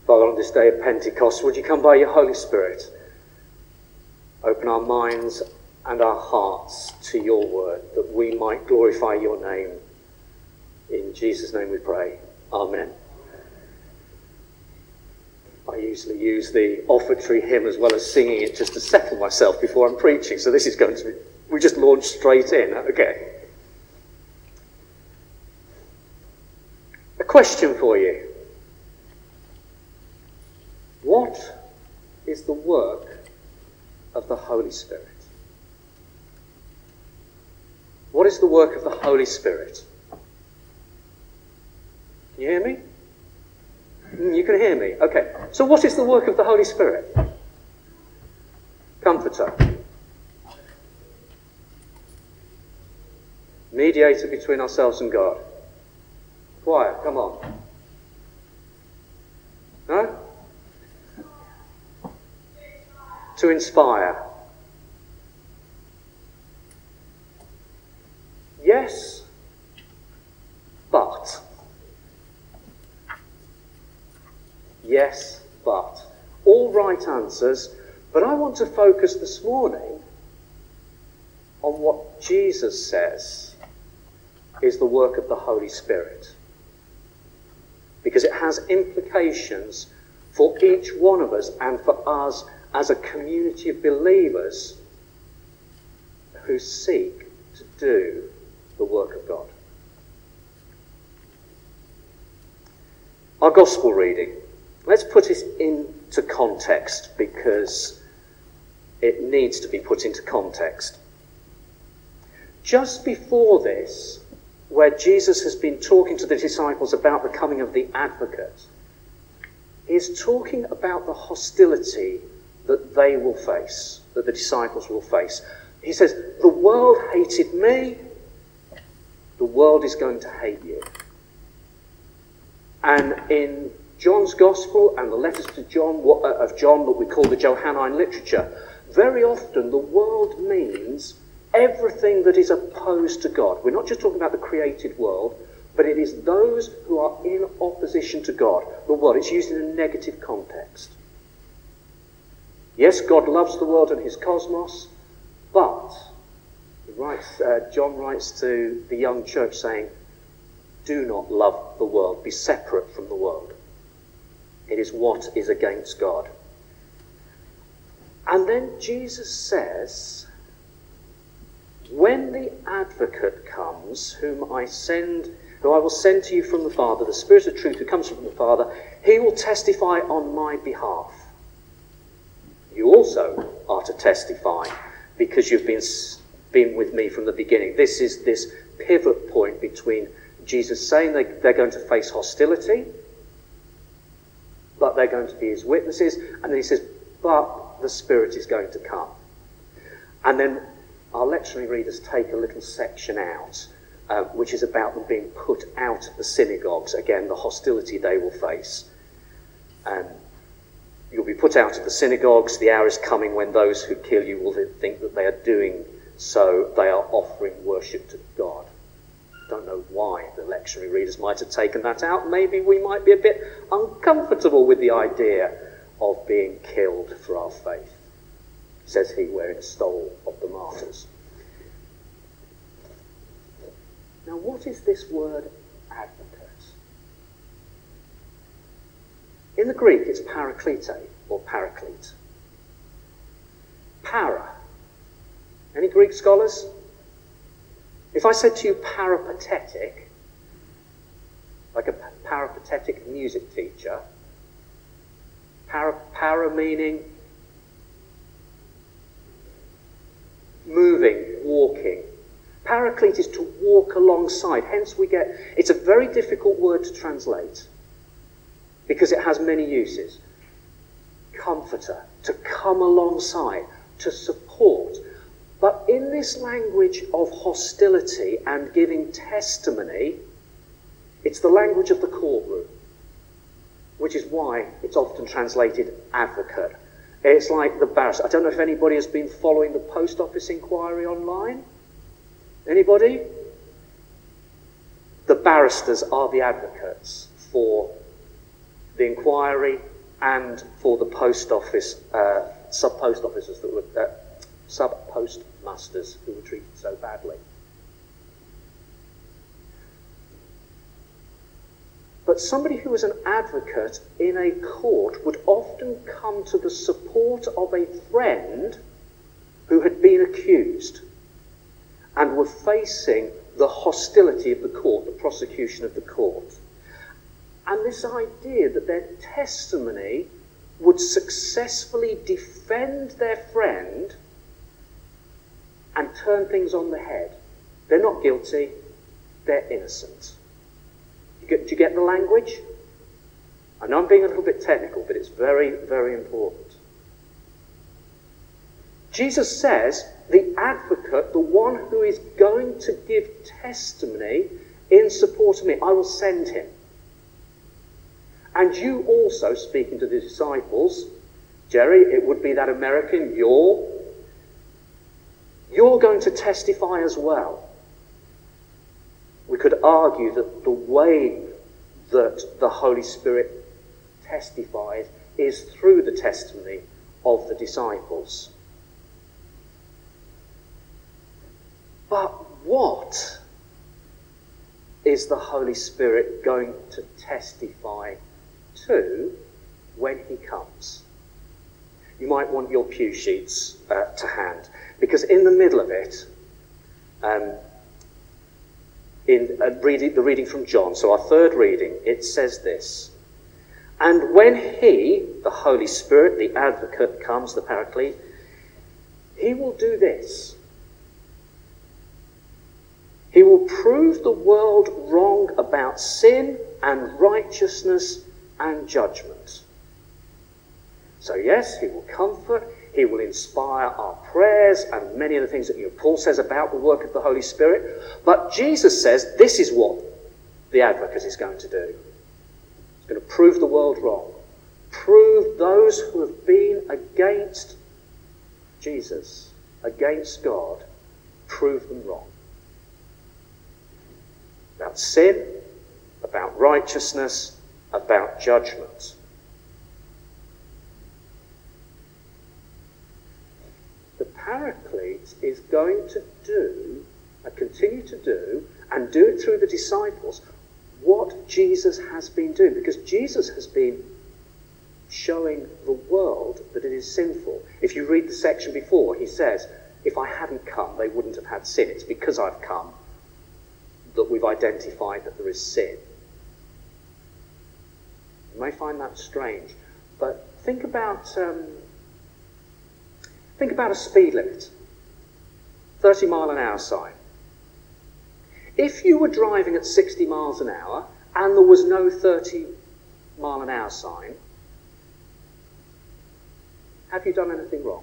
Father, on this day of Pentecost, would you come by your Holy Spirit, open our minds and our hearts to your word, that we might glorify your name. In Jesus' name we pray. Amen. I usually use the offertory hymn as well as singing it just to settle myself before I'm preaching, so this is going to be, we just launch straight in. Okay. A question for you. What is the work of the Holy Spirit? What is the work of the Holy Spirit? Can you hear me? You can hear me. Okay. So what is the work of the Holy Spirit? Comforter. Mediator between ourselves and God. Choir, come on. No? To inspire. Yes, but. Yes, but. All right answers, but I want to focus this morning on what Jesus says is the work of the Holy Spirit. Because it has implications for each one of us and for us as a community of believers who seek to do the work of God. Our gospel reading. Let's put it into context because it needs to be put into context. Just before this, where Jesus has been talking to the disciples about the coming of the advocate, he is talking about the hostility that they will face, that the disciples will face. He says, the world hated me, the world is going to hate you. And in John's Gospel and the letters to John, of John that we call the Johannine literature, very often the world means everything that is opposed to God. We're not just talking about the created world, but it is those who are in opposition to God. The world, it's used in a negative context. Yes, God loves the world and his cosmos, but John writes to the young church saying, do not love the world, be separate from the world. It is what is against God. And then Jesus says, when the advocate comes, whom I will send to you from the Father, the Spirit of truth who comes from the Father, he will testify on my behalf. You also are to testify because you've been with me from the beginning. This is this pivot point between Jesus saying they're going to face hostility, but they're going to be his witnesses, and then he says, but the Spirit is going to come. And then our lectionary readers take a little section out, which is about them being put out of the synagogues. Again, the hostility they will face. You'll be put out of the synagogues. The hour is coming when those who kill you will think that they are doing so. They are offering worship to God. Don't know why the lectionary readers might have taken that out. Maybe we might be a bit uncomfortable with the idea of being killed for our faith, says he wearing a stole of the martyrs. Now, what is this word advocate? In the Greek, it's paraklete or paraclete. Para. Any Greek scholars? If I said to you peripatetic, like a peripatetic music teacher, para meaning moving, walking. Paraclete is to walk alongside. Hence it's a very difficult word to translate because it has many uses. Comforter, to come alongside, to support. But in this language of hostility and giving testimony, it's the language of the courtroom, which is why it's often translated advocate. It's like the barrister. I don't know if anybody has been following the post office inquiry online. Anybody? The barristers are the advocates for the inquiry and for the post office, sub-post officers that were, sub-postmasters who were treated so badly. But somebody who was an advocate in a court would often come to the support of a friend who had been accused and were facing the hostility of the court, the prosecution of the court. And this idea that their testimony would successfully defend their friend and turn things on the head. They're not guilty, they're innocent. Do you get the language? I know I'm being a little bit technical, but it's very, very important. Jesus says, the advocate, the one who is going to give testimony in support of me, I will send him. And you also, speaking to the disciples, Jerry, it would be that American, you're going to testify as well. We could argue that the way that the Holy Spirit testifies is through the testimony of the disciples. But what is the Holy Spirit going to testify to when he comes? You might want your pew sheets to hand, because in the middle of it, in the reading from John, so our third reading, it says this: and when he, the Holy Spirit, the advocate, comes, the Paraclete, he will do this. He will prove the world wrong about sin and righteousness and judgment. So yes, he will comfort, he will inspire our prayers and many of the things that Paul says about the work of the Holy Spirit. But Jesus says this is what the advocate is going to do. He's going to prove the world wrong. Prove those who have been against Jesus, against God, prove them wrong. About sin, about righteousness, about judgment. The Paraclete is going to do, and continue to do, and do it through the disciples, what Jesus has been doing. Because Jesus has been showing the world that it is sinful. If you read the section before, he says, if I hadn't come, they wouldn't have had sin. It's because I've come that we've identified that there is sin. You may find that strange, but think about a speed limit, 30 mile an hour sign. If you were driving at 60 miles an hour and there was no 30 mile an hour sign, have you done anything wrong?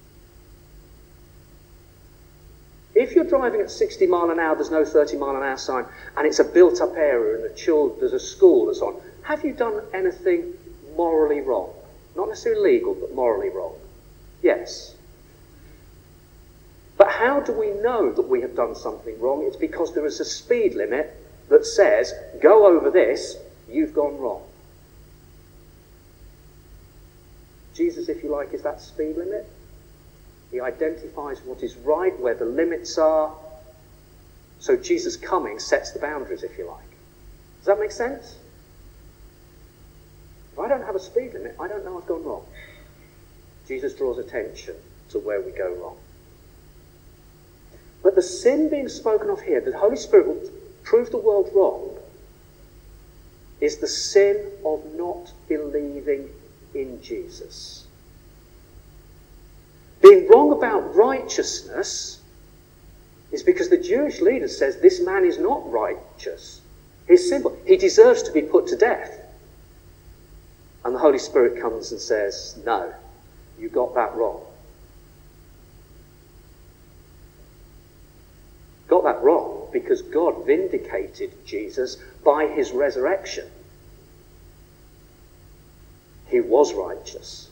If you're driving at 60 mile an hour, there's no 30 mile an hour sign, and it's a built-up area and there's a school and so on, have you done anything morally wrong? Not necessarily legal, but morally wrong. Yes. But how do we know that we have done something wrong? It's because there is a speed limit that says, go over this, you've gone wrong. Jesus, if you like, is that speed limit. He identifies what is right, where the limits are. So Jesus coming sets the boundaries, if you like. Does that make sense? If I don't have a speed limit, I don't know I've gone wrong. Jesus draws attention to where we go wrong. But the sin being spoken of here, the Holy Spirit will prove the world wrong, is the sin of not believing in Jesus. Being wrong about righteousness is because the Jewish leader says this man is not righteous. He's sinful. He deserves to be put to death. And the Holy Spirit comes and says, no, you got that wrong. Got that wrong because God vindicated Jesus by his resurrection. He was righteous.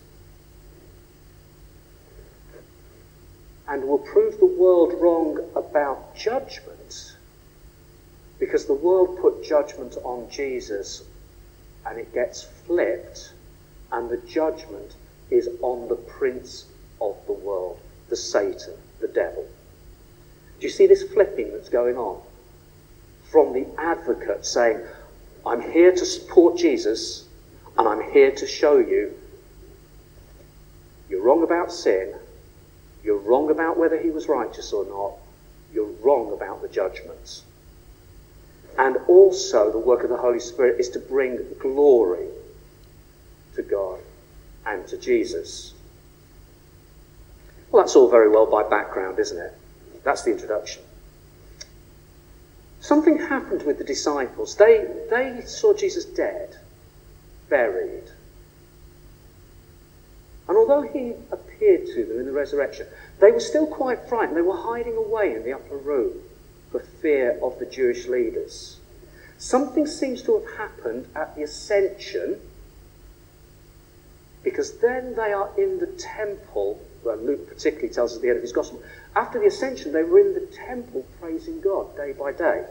And will prove the world wrong about judgment, because the world put judgment on Jesus and it gets flipped and the judgment is on the prince of the world, the Satan, the devil. Do you see this flipping that's going on? From the advocate saying, I'm here to support Jesus, and I'm here to show you you're wrong about sin, you're wrong about whether he was righteous or not, you're wrong about the judgments. And also the work of the Holy Spirit is to bring glory to God and to Jesus. Well, that's all very well by background, isn't it? That's the introduction. Something happened with the disciples. They saw Jesus dead, buried. And although he appeared to them in the resurrection, they were still quite frightened. They were hiding away in the upper room for fear of the Jewish leaders. Something seems to have happened at the ascension, because then they are in the temple. Well, Luke particularly tells us at the end of his gospel. After the ascension, they were in the temple praising God day by day.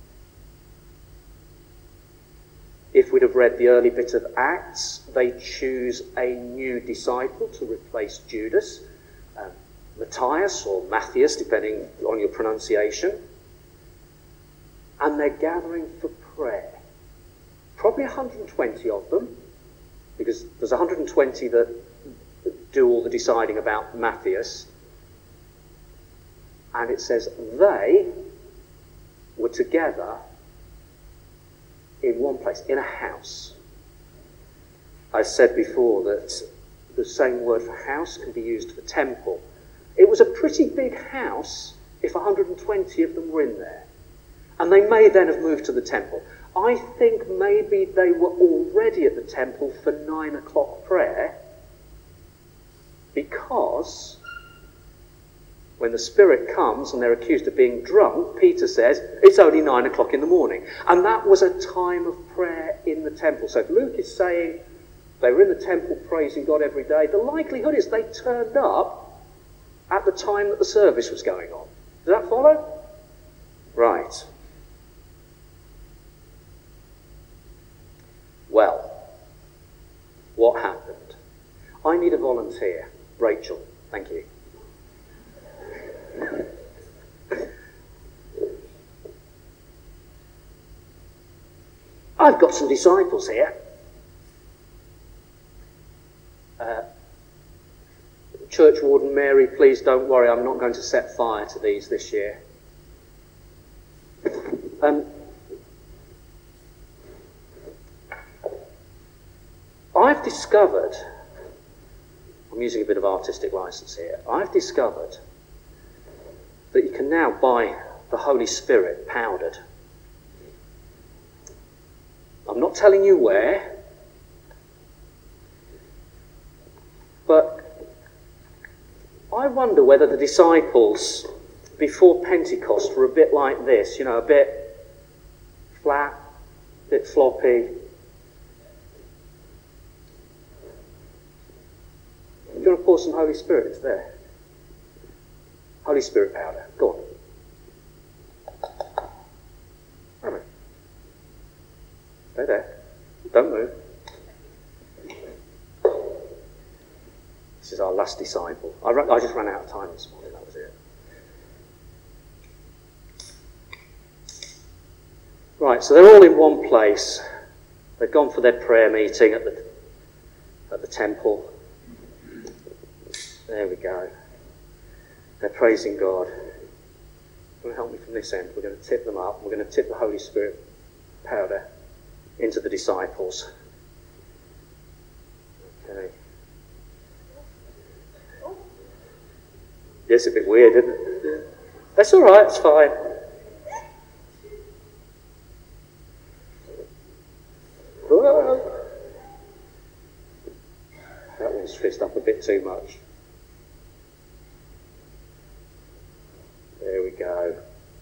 If we'd have read the early bit of Acts, they choose a new disciple to replace Judas, Matthias or Matthias, depending on your pronunciation. And they're gathering for prayer. Probably 120 of them, because there's 120 that do all the deciding about Matthias. And it says they were together in one place, in a house. I said before that the same word for house can be used for temple. It was a pretty big house if 120 of them were in there. And they may then have moved to the temple. I think maybe they were already at the temple for 9 o'clock prayer, because when the Spirit comes and they're accused of being drunk, Peter says, it's only 9 o'clock in the morning. And that was a time of prayer in the temple. So if Luke is saying they were in the temple praising God every day, the likelihood is they turned up at the time that the service was going on. Does that follow? Right. Well, what happened? I need a volunteer. Rachel, thank you. I've got some disciples here. Church Warden Mary, please don't worry, I'm not going to set fire to these this year. I've discovered, I'm using a bit of artistic license here, I've discovered that you can now buy the Holy Spirit powdered. I'm not telling you where, but I wonder whether the disciples before Pentecost were a bit like this, a bit flat, a bit floppy. Do you want to pour some Holy Spirit? It's there. Holy Spirit powder. Go on. Right. Stay there. Don't move. This is our last disciple. I just ran out of time this morning. That was it. Right, so they're all in one place. They've gone for their prayer meeting at the temple. There we go. They're praising God. Going to help me from this end. We're going to tip them up. We're going to tip the Holy Spirit powder into the disciples. Okay. It's a bit weird, isn't it? That's all right. It's fine. Whoa. That one's fizzed up a bit too much. There we go.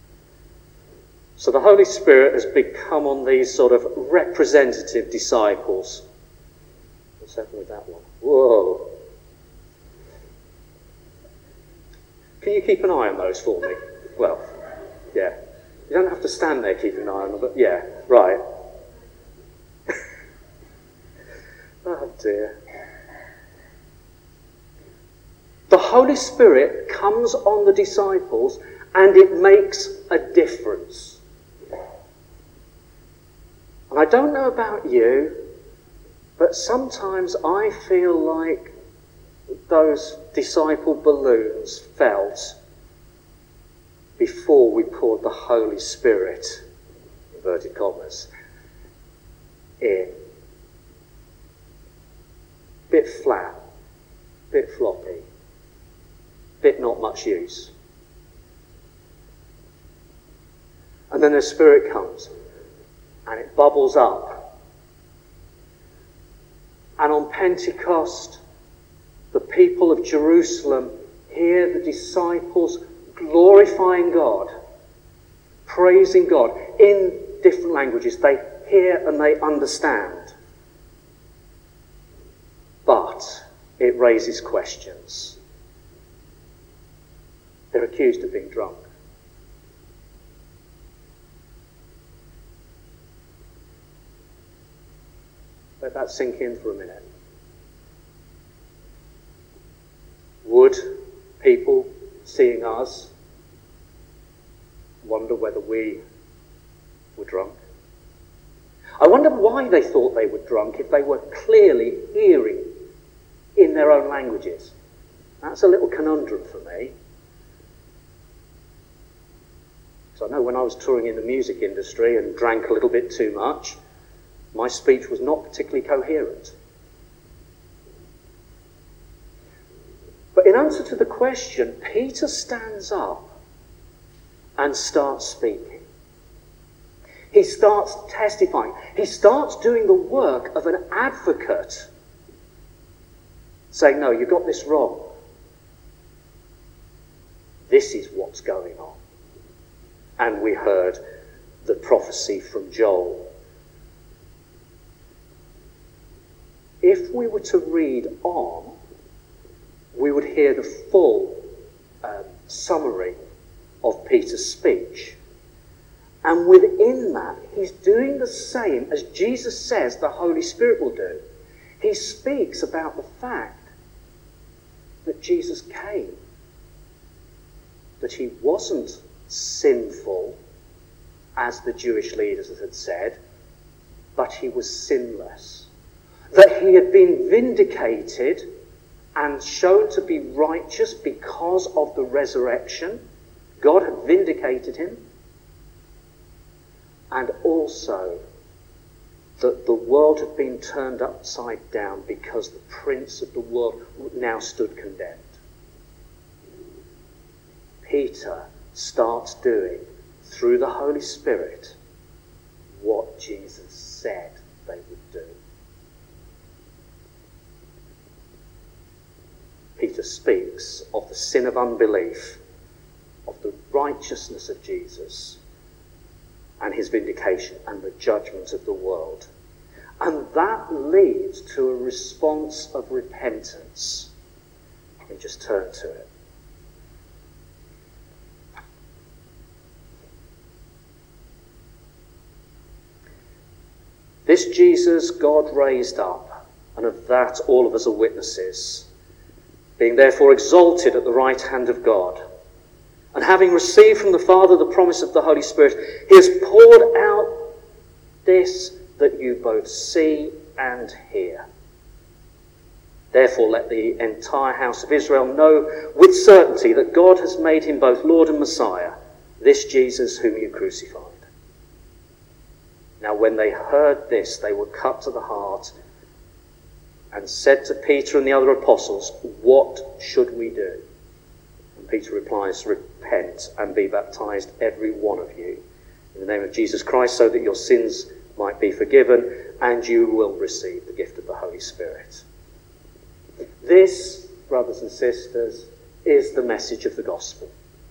So the Holy Spirit has become on these sort of representative disciples. What's happened with that one? Whoa. Can you keep an eye on those for me? Well, yeah. You don't have to stand there keeping an eye on them, but yeah, right. Oh dear. Holy Spirit comes on the disciples and it makes a difference. And I don't know about you, but sometimes I feel like those disciple balloons felt before we poured the Holy Spirit, inverted commas, in. Bit flat, bit floppy, bit not much use. And then the Spirit comes and it bubbles up. And on Pentecost, the people of Jerusalem hear the disciples glorifying God, praising God in different languages. They hear and they understand. But it raises questions. They're accused of being drunk. Let that sink in for a minute. Would people seeing us wonder whether we were drunk? I wonder why they thought they were drunk if they were clearly hearing in their own languages. That's a little conundrum for me. So I know when I was touring in the music industry and drank a little bit too much, my speech was not particularly coherent. But in answer to the question, Peter stands up and starts speaking. He starts testifying. He starts doing the work of an advocate, saying, no, you got this wrong. This is what's going on. And we heard the prophecy from Joel. If we were to read on, we would hear the full summary of Peter's speech. And within that, he's doing the same as Jesus says the Holy Spirit will do. He speaks about the fact that Jesus came, that he wasn't sinful, as the Jewish leaders had said, but he was sinless. That he had been vindicated and shown to be righteous because of the resurrection. God had vindicated him. And also that the world had been turned upside down because the prince of the world now stood condemned. Peter starts doing, through the Holy Spirit, what Jesus said they would do. Peter speaks of the sin of unbelief, of the righteousness of Jesus, and his vindication and the judgment of the world. And that leads to a response of repentance. Let me just turn to it. This Jesus God raised up, and of that all of us are witnesses, being therefore exalted at the right hand of God, and having received from the Father the promise of the Holy Spirit, he has poured out this that you both see and hear. Therefore let the entire house of Israel know with certainty that God has made him both Lord and Messiah, this Jesus whom you crucified. Now when they heard this, they were cut to the heart and said to Peter and the other apostles, what should we do? And Peter replies, repent and be baptized, every one of you, in the name of Jesus Christ, so that your sins might be forgiven and you will receive the gift of the Holy Spirit. This, brothers and sisters, is the message of the gospel.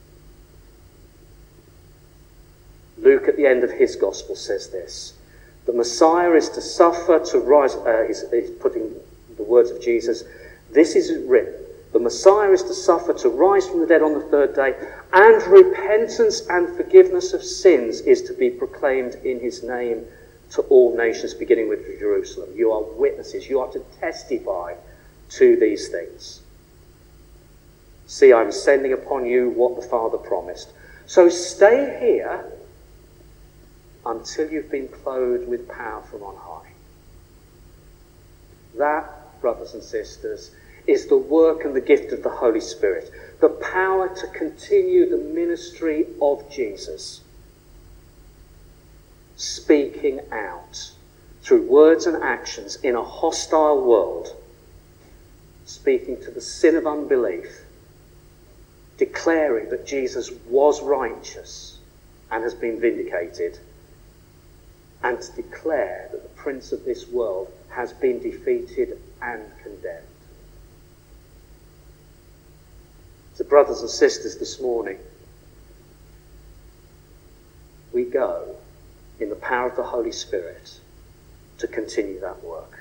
Luke at the end of his gospel says this: the Messiah is to suffer, to rise, he's putting the words of Jesus, this is written, the Messiah is to suffer, to rise from the dead on the third day, and repentance and forgiveness of sins is to be proclaimed in his name to all nations, beginning with Jerusalem. You are witnesses, you are to testify to these things. See, I'm sending upon you what the Father promised. So stay here until you've been clothed with power from on high. That, brothers and sisters, is the work and the gift of the Holy Spirit. The power to continue the ministry of Jesus. Speaking out through words and actions in a hostile world. Speaking to the sin of unbelief. Declaring that Jesus was righteous and has been vindicated. And to declare that the prince of this world has been defeated and condemned. So, brothers and sisters, this morning, we go in the power of the Holy Spirit to continue that work.